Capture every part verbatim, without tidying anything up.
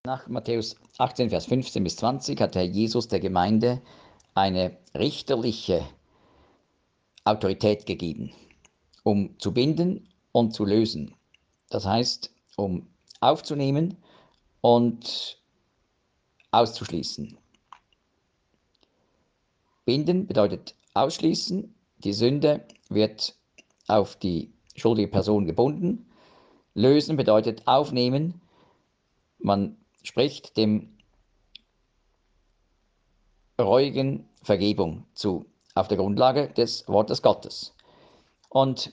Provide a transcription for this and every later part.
Nach Matthäus achtzehn, Vers fünfzehn bis zwanzig hat Herr Jesus der Gemeinde eine richterliche Autorität gegeben, um zu binden und zu lösen. Das heißt, um aufzunehmen und auszuschließen. Binden bedeutet ausschließen. Die Sünde wird auf die schuldige Person gebunden. Lösen bedeutet aufnehmen. Man spricht dem Reuigen Vergebung zu, auf der Grundlage des Wortes Gottes. Und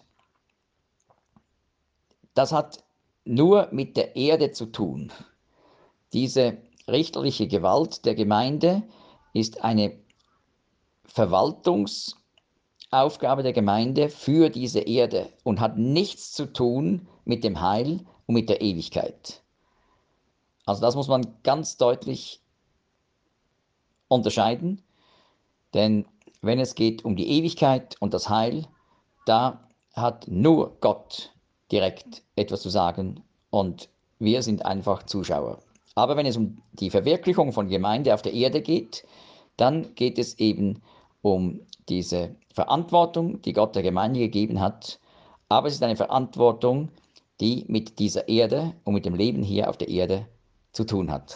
das hat nur mit der Erde zu tun. Diese richterliche Gewalt der Gemeinde ist eine Verwaltungsaufgabe der Gemeinde für diese Erde und hat nichts zu tun mit dem Heil und mit der Ewigkeit. Also das muss man ganz deutlich unterscheiden, denn wenn es geht um die Ewigkeit und das Heil, da hat nur Gott direkt etwas zu sagen und wir sind einfach Zuschauer. Aber wenn es um die Verwirklichung von Gemeinde auf der Erde geht, dann geht es eben um diese Verantwortung, die Gott der Gemeinde gegeben hat. Aber es ist eine Verantwortung, die mit dieser Erde und mit dem Leben hier auf der Erde zu tun hat.